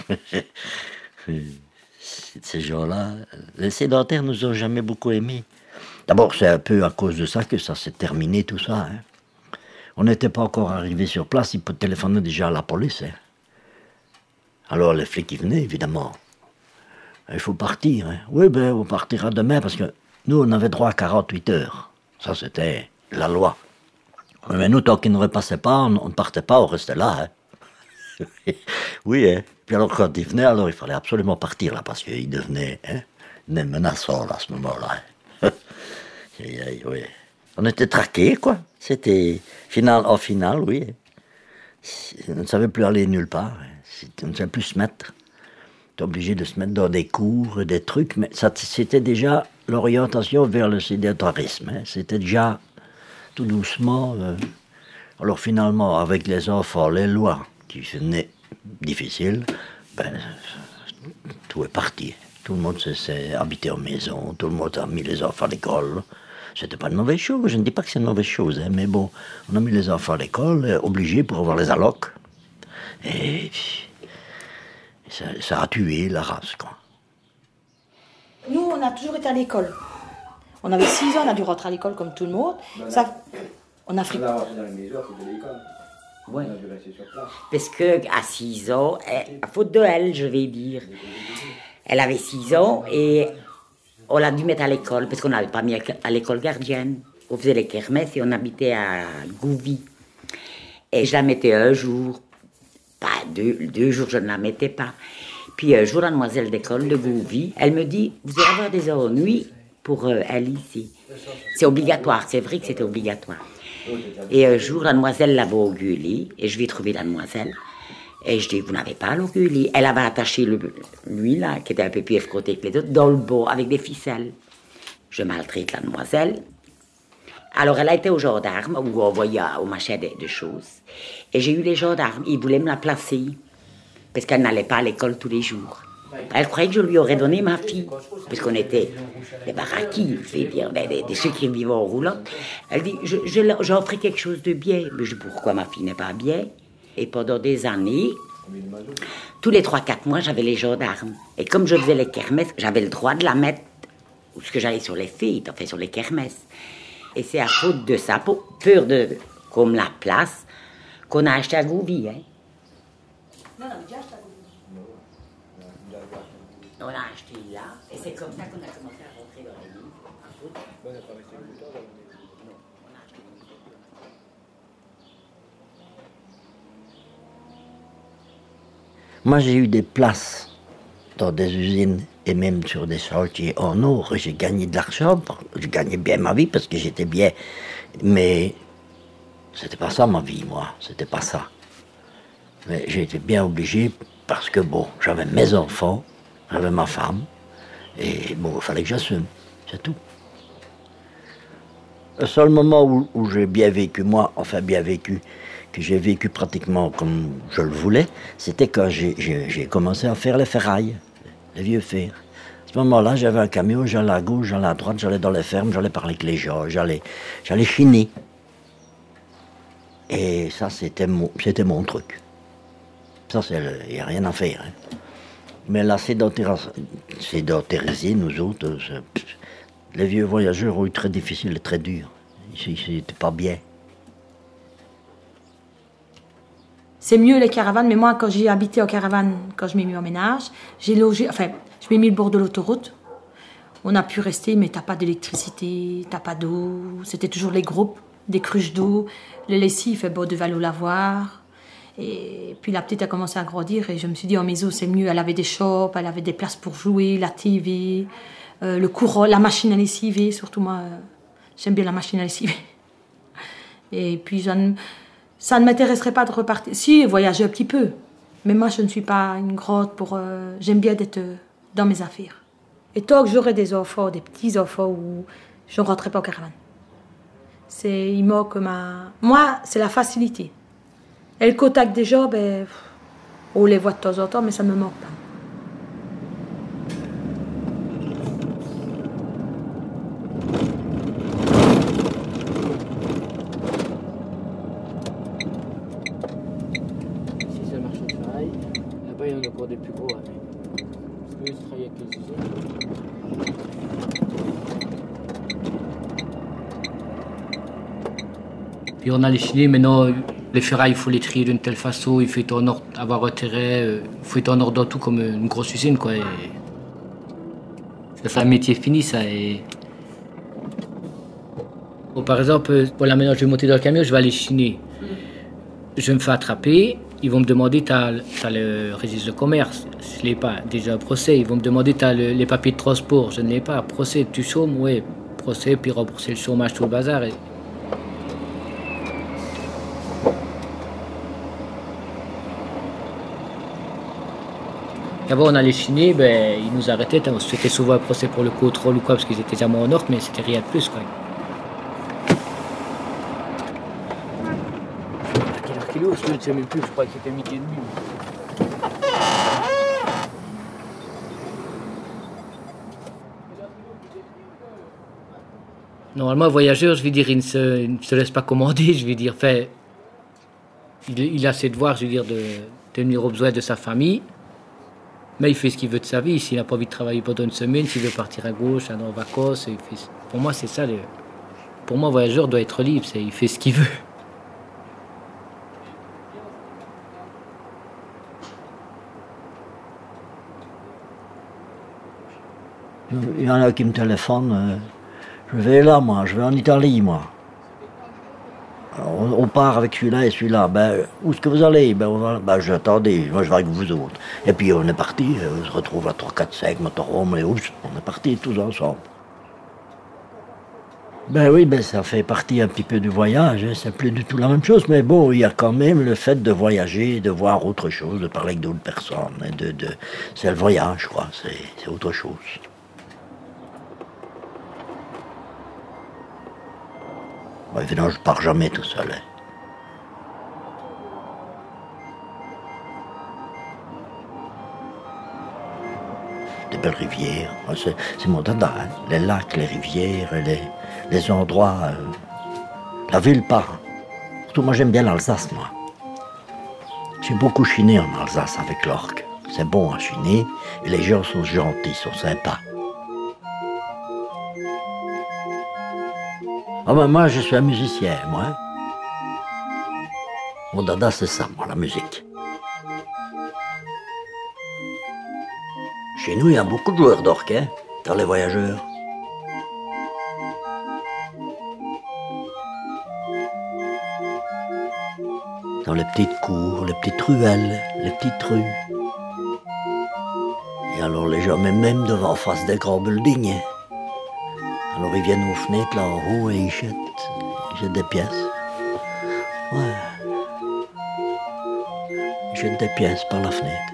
Ces gens-là, les sédentaires nous ont jamais beaucoup aimés. D'abord, c'est un peu à cause de ça que ça s'est terminé, tout ça. Hein. On n'était pas encore arrivé sur place, ils téléphonaient déjà à la police. Hein. Alors les flics, ils venaient, évidemment. Il faut partir. Hein. Oui, on partira demain, parce que nous, on avait droit à 48 heures. Ça, c'était la loi. Mais nous, tant qu'ils ne repassaient pas, on ne partait pas, on restait là. Hein. Oui, hein. Puis alors, quand ils venaient, alors il fallait absolument partir, là, parce qu'ils devenaient menaçants, là, à ce moment-là. Hein. Oui. On était traqués, quoi. C'était en finale, oui. On ne savait plus aller nulle part. On ne savait plus se mettre. On était obligé de se mettre dans des cours, des trucs, mais c'était déjà l'orientation vers le sédentarisme. Hein. C'était déjà tout doucement. Alors finalement, avec les enfants, les lois qui venaient difficiles, tout est parti. Tout le monde s'est habité en maison, tout le monde a mis les enfants à l'école. C'était pas une mauvaise chose, je ne dis pas que c'est une mauvaise chose, hein, mais bon, on a mis les enfants à l'école, obligés pour avoir les allocs. Et ça a tué la race, quoi. Nous, on a toujours été à l'école. On avait 6 ans, on a dû rentrer à l'école comme tout le monde. On a fait... Ouais. Parce qu'à 6 ans, à faute de elle, je vais dire, elle avait 6 ans et on l'a dû mettre à l'école parce qu'on n'avait pas mis à l'école gardienne. On faisait les kermesses et on habitait à Gouvy. Et je la mettais un jour, pas 2 jours, je ne la mettais pas. Puis un jour, la demoiselle d'école de Gouvy, elle me dit, vous allez avoir des ennuis pour elle ici. C'est obligatoire, c'est vrai que c'était obligatoire. Et un jour, la demoiselle l'avait au Gulli, et je vais trouver la demoiselle. Et je dis, vous n'avez pas le Gulli? Elle avait attaché lui, là, qui était un peu plus effroté que les autres, dans le bas, avec des ficelles. Je maltraite la demoiselle. Alors, elle a été aux gendarmes, où on voyait au machin de choses. Et j'ai eu les gendarmes, ils voulaient me la placer, parce qu'elle n'allait pas à l'école tous les jours. Elle croyait que je lui aurais donné ma fille, parce qu'on était des barakis, je vais dire, des ceux qui vivaient en roulant. Elle dit, j'en ferai quelque chose de bien. Mais je dis, pourquoi ma fille n'est pas bien? Et pendant des années, tous les 3-4 mois, j'avais les gendarmes. Et comme je faisais les kermesses, j'avais le droit de la mettre, où ce que j'allais sur les filles, enfin sur les kermesses. Et c'est à faute de ça, peur de comme la place, qu'on a acheté à Gouvy. Hein. Non, on a déjà acheté à Gouvy. On l'a acheté là, et c'est comme ça qu'on a commencé à rentrer dans les livres. Moi, j'ai eu des places dans des usines et même sur des chantiers en or. J'ai gagné de l'argent, je gagnais bien ma vie parce que j'étais bien. Mais c'était pas ça ma vie, moi, c'était pas ça. Mais j'ai été bien obligé parce que, bon, j'avais mes enfants, j'avais ma femme, et bon, il fallait que j'assume, c'est tout. Le seul moment où j'ai bien vécu, moi, enfin bien vécu, que j'ai vécu pratiquement comme je le voulais, c'était quand j'ai commencé à faire les ferrailles, les vieux fers. À ce moment-là, j'avais un camion, j'allais à gauche, j'allais à droite, j'allais dans les fermes, j'allais parler avec les gens, j'allais chiner. Et ça, c'était mon truc. Ça, il n'y a rien à faire. Hein. Mais la sédentarisée, nous autres, les vieux voyageurs ont eu très difficile et très dur. C'était pas bien. c'est mieux les caravanes, mais moi, quand j'ai habité en caravane, quand je m'ai mis en ménage, j'ai logé, enfin, je m'ai mis le bord de l'autoroute. On a pu rester, mais t'as pas d'électricité, t'as pas d'eau. C'était toujours les groupes, des cruches d'eau. Les lessives, bon, devait l'eau lavoir. Et puis la petite a commencé à grandir et je me suis dit, oh, mais c'est mieux. Elle avait des shops, elle avait des places pour jouer, la TV, le courant, la machine à lessiver. Surtout moi, j'aime bien la machine à lessiver. Et puis ça ne m'intéresserait pas de repartir. Si, voyager un petit peu. Mais moi, je ne suis pas une grande pour... j'aime bien d'être dans mes affaires. Et tant que j'aurai des enfants, des petits-enfants, où je ne rentrerai pas en caravane. Il manque Moi, c'est la facilité. Et le contact des gens, ben, on les voit de temps en temps, mais ça ne me manque pas. Ici, c'est le marché de travail. Là-bas, il y en a encore des plus gros. Parce qu'eux, ils travaillent avec les usines. Puis on a les chenilles, maintenant, les ferrailles, il faut les trier d'une telle façon, il faut être en ordre, avoir intérêt, il faut être en ordre dans tout comme une grosse usine, quoi. Et ça, c'est un métier fini, ça. Et... Bon, par exemple, voilà, maintenant je vais monter dans le camion, je vais aller chiner. Je me fais attraper, ils vont me demander, t'as le registre de commerce, je ne l'ai pas. Déjà, procès, ils vont me demander, t'as les papiers de transport, je ne l'ai pas. Procès, tu chômes, oui, procès, puis rembourser le chômage, tout le bazar. Et... Avant, on allait chiner, ben, ils nous arrêtaient. C'était souvent un procès pour le contrôle ou quoi, parce qu'ils étaient jamais en ordre, mais c'était rien de plus, quoi. À quelle heure qu'il est? Je ne sais même plus, je crois que c'était midi et demi. Normalement, un voyageur, je veux dire, il ne se laisse pas commander, je veux dire. Enfin, il a ses devoirs, je veux dire, de tenir aux besoins de sa famille. Mais il fait ce qu'il veut de sa vie. S'il n'a pas envie de travailler pendant une semaine, s'il veut partir à gauche, aller en vacances, pour moi, c'est ça. Pour moi, un voyageur doit être libre. Il fait ce qu'il veut. Il y en a qui me téléphonent. Je vais là, moi. Je vais en Italie, moi. On part avec celui-là et celui-là. Ben, où est-ce que vous allez? Ben, j'attendais, moi je vais avec vous autres. Et puis on est parti, on se retrouve à 3, 4, 5 motorhomes, et oups, on est partis tous ensemble. Ben oui, ben ça fait partie un petit peu du voyage, hein. C'est plus du tout la même chose, mais bon, il y a quand même le fait de voyager, de voir autre chose, de parler avec d'autres personnes. Hein, c'est le voyage, quoi, c'est autre chose. Bon, évidemment, je pars jamais tout seul. Hein. Des belles rivières, c'est mon dada, hein. Les lacs, les rivières, les endroits, la ville pas. Surtout moi j'aime bien l'Alsace, moi. J'ai beaucoup chiné en Alsace avec l'orgue. C'est bon à chiner, et les gens sont gentils, sont sympas. Ah ben moi je suis un musicien, moi. Mon dada c'est ça, moi, la musique. Chez nous, il y a beaucoup de joueurs d'orgue, hein, dans les voyageurs. Dans les petites cours, les petites ruelles, les petites rues. Et alors les gens, même devant, en face des grands buildings, hein. Alors ils viennent aux fenêtres là en haut et ils jettent des pièces. Ouais. Ils jettent des pièces par la fenêtre.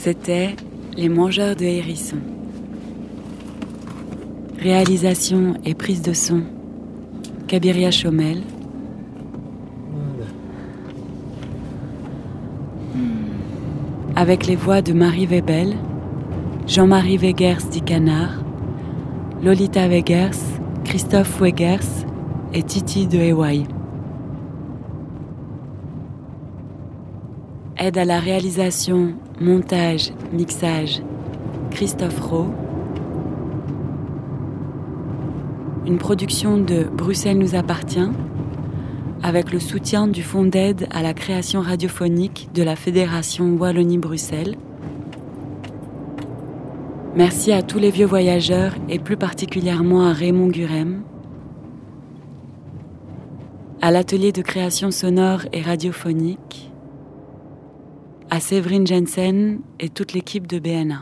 C'était Les Mangeurs de Hérissons. Réalisation et prise de son, Kabiria Chaumel. Avec les voix de Marie Webel, Jean-Marie Wegers dit Canard, Lolita Wegers, Christophe Wegers et Titi de Ewaï. Aide à la réalisation, montage, mixage, Christophe Rowe. Une production de Bruxelles nous appartient, avec le soutien du Fonds d'aide à la création radiophonique de la Fédération Wallonie-Bruxelles. Merci à tous les vieux voyageurs et plus particulièrement à Raymond Gurem, à l'atelier de création sonore et radiophonique, à Séverine Jensen et toute l'équipe de BNA.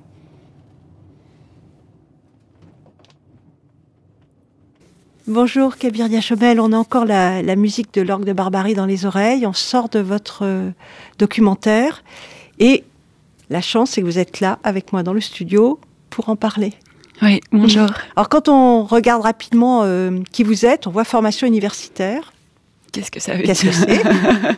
Bonjour Kabiria Chaumel, on a encore la musique de l'orgue de Barbarie dans les oreilles, on sort de votre documentaire et la chance c'est que vous êtes là avec moi dans le studio pour en parler. Oui, bonjour. Alors quand on regarde rapidement qui vous êtes, on voit formation universitaire. Qu'est-ce que ça veut dire ? Qu'est-ce que c'est ?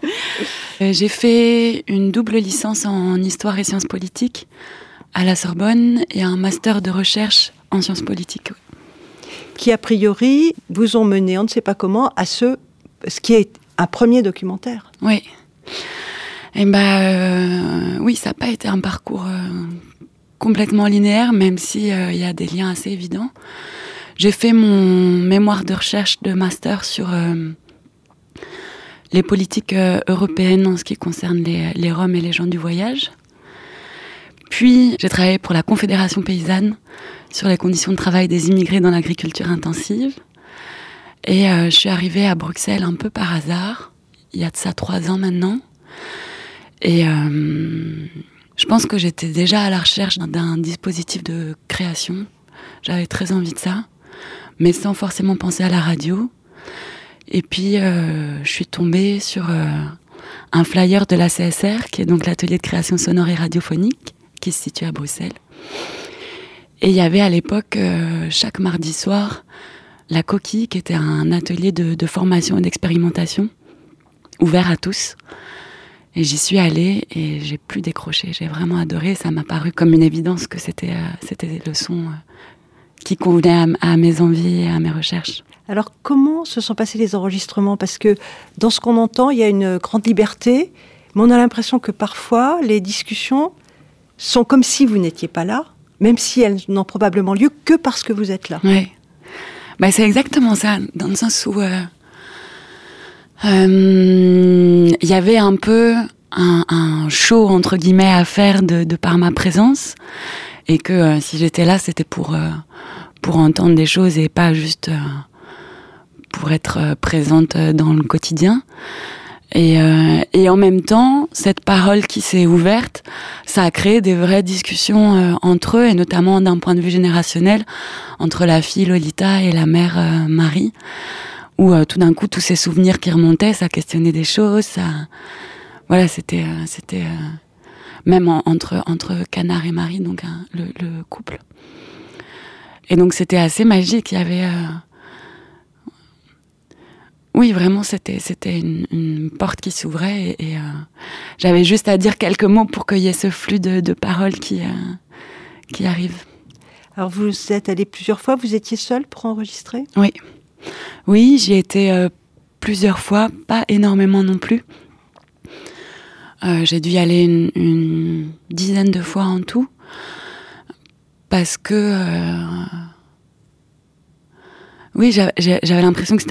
J'ai fait une double licence en histoire et sciences politiques à la Sorbonne et un master de recherche en sciences politiques. Qui a priori vous ont mené, on ne sait pas comment, à ce qui est un premier documentaire. Oui. Et oui, ça n'a pas été un parcours complètement linéaire, même s'il y a des liens assez évidents. J'ai fait mon mémoire de recherche de master sur les politiques européennes en ce qui concerne les Roms et les gens du voyage. Puis, j'ai travaillé pour la Confédération paysanne sur les conditions de travail des immigrés dans l'agriculture intensive. Et je suis arrivée à Bruxelles un peu par hasard, il y a de ça 3 ans maintenant. Et je pense que j'étais déjà à la recherche d'un dispositif de création. J'avais très envie de ça, mais sans forcément penser à la radio. Et puis, je suis tombée sur un flyer de la CSR, qui est donc l'atelier de création sonore et radiophonique, qui se situe à Bruxelles. Et il y avait à l'époque, chaque mardi soir, la Coquille, qui était un atelier de formation et d'expérimentation, ouvert à tous. Et j'y suis allée et j'ai plus décroché. J'ai vraiment adoré. Ça m'a paru comme une évidence que c'était des leçons qui convenaient à mes envies et à mes recherches. Alors, comment se sont passés les enregistrements ? Parce que dans ce qu'on entend, il y a une grande liberté, mais on a l'impression que parfois, les discussions sont comme si vous n'étiez pas là, même si elles n'ont probablement lieu que parce que vous êtes là. Oui. C'est exactement ça, dans le sens où il y avait un peu un show, entre guillemets, à faire de par ma présence, et que si j'étais là, c'était pour entendre des choses et pas juste pour être présente dans le quotidien. Et en même temps, cette parole qui s'est ouverte, ça a créé des vraies discussions entre eux, et notamment d'un point de vue générationnel, entre la fille Lolita et la mère Marie, où tout d'un coup, tous ces souvenirs qui remontaient, ça questionnait des choses, ça... Voilà, c'était même entre Canard et Marie, donc le couple. Et donc c'était assez magique, il y avait... Oui, vraiment, c'était une porte qui s'ouvrait et j'avais juste à dire quelques mots pour qu'il y ait ce flux de paroles qui arrive. Alors, vous êtes allée plusieurs fois, vous étiez seule pour enregistrer ? Oui. Oui, j'y ai été plusieurs fois, pas énormément non plus. J'ai dû y aller une dizaine de fois en tout, parce que... Oui, j'avais l'impression que c'était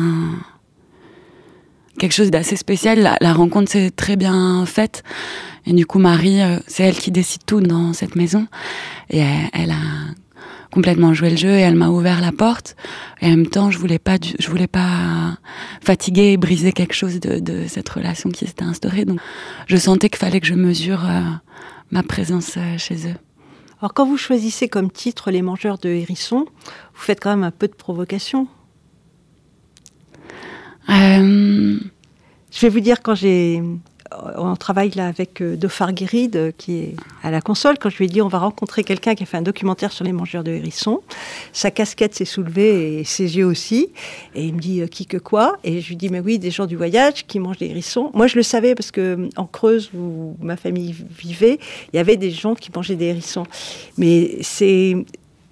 quelque chose d'assez spécial. La rencontre s'est très bien faite. Et du coup, Marie, c'est elle qui décide tout dans cette maison. Et elle a complètement joué le jeu et elle m'a ouvert la porte. Et en même temps, je voulais pas fatiguer et briser quelque chose de cette relation qui s'était instaurée. Donc, je sentais qu'il fallait que je mesure ma présence chez eux. Alors, quand vous choisissez comme titre Les Mangeurs de Hérissons, vous faites quand même un peu de provocation. Je vais vous dire, quand j'ai on travaille là avec Dofar Guéride, qui est à la console. Quand je lui ai dit on va rencontrer quelqu'un qui a fait un documentaire sur les mangeurs de hérissons, sa casquette s'est soulevée et ses yeux aussi. Et il me dit qui que quoi. Et je lui dis mais oui, des gens du voyage qui mangent des hérissons. Moi je le savais parce que en Creuse où ma famille vivait, il y avait des gens qui mangeaient des hérissons. Mais c'est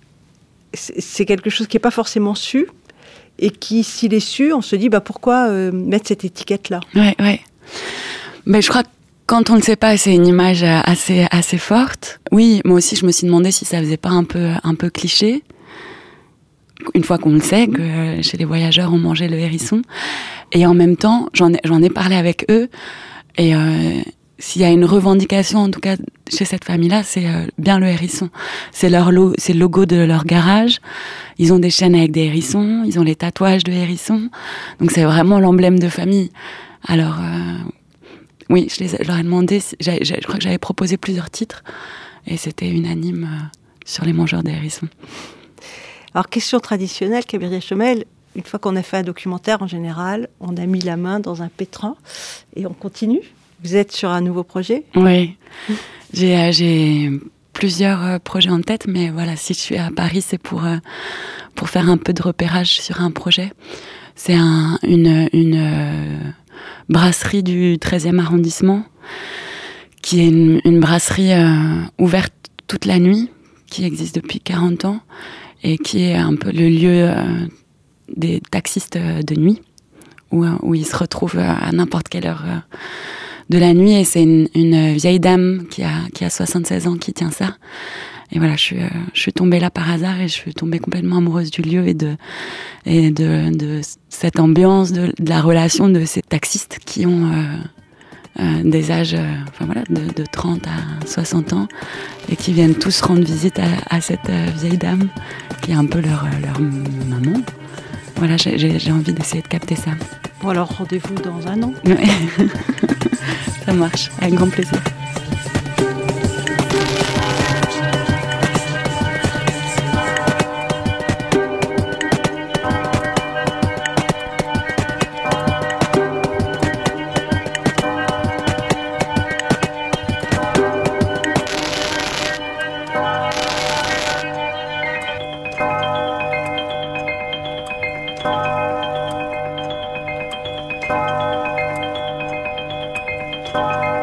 quelque chose qui n'est pas forcément su. Et qui, s'il est su, on se dit pourquoi mettre cette étiquette-là. Ouais. Mais je crois que quand on ne le sait pas, c'est une image assez forte. Oui, moi aussi, je me suis demandé si ça faisait pas un peu cliché. Une fois qu'on le sait, que chez les voyageurs, on mangeait le hérisson. Et en même temps, j'en ai parlé avec eux. Et s'il y a une revendication, en tout cas, chez cette famille-là, c'est bien le hérisson. C'est c'est le logo de leur garage. Ils ont des chaînes avec des hérissons. Ils ont les tatouages de hérissons. Donc, c'est vraiment l'emblème de famille. Alors, oui, je leur ai demandé, je crois que j'avais proposé plusieurs titres. Et c'était unanime sur les mangeurs des hérissons. Alors, question traditionnelle, Kabir Chomel, une fois qu'on a fait un documentaire, en général, on a mis la main dans un pétrin et on continue. Vous êtes sur un nouveau projet ? Oui, j'ai plusieurs projets en tête, mais voilà, si je suis à Paris, c'est pour faire un peu de repérage sur un projet. C'est une brasserie du 13e arrondissement, qui est une brasserie ouverte toute la nuit, qui existe depuis 40 ans, et qui est un peu le lieu des taxistes de nuit, où ils se retrouvent à n'importe quelle heure de la nuit. Et c'est une vieille dame qui a 76 ans qui tient ça. Et voilà, je suis tombée là par hasard et je suis tombée complètement amoureuse du lieu et de cette ambiance, de la relation de ces taxistes qui ont des âges de 30 à 60 ans et qui viennent tous rendre visite à cette vieille dame qui est un peu leur maman. Voilà, j'ai envie d'essayer de capter ça. Bon, alors rendez-vous dans un an. Ouais. Ça marche, avec grand plaisir. Thank you.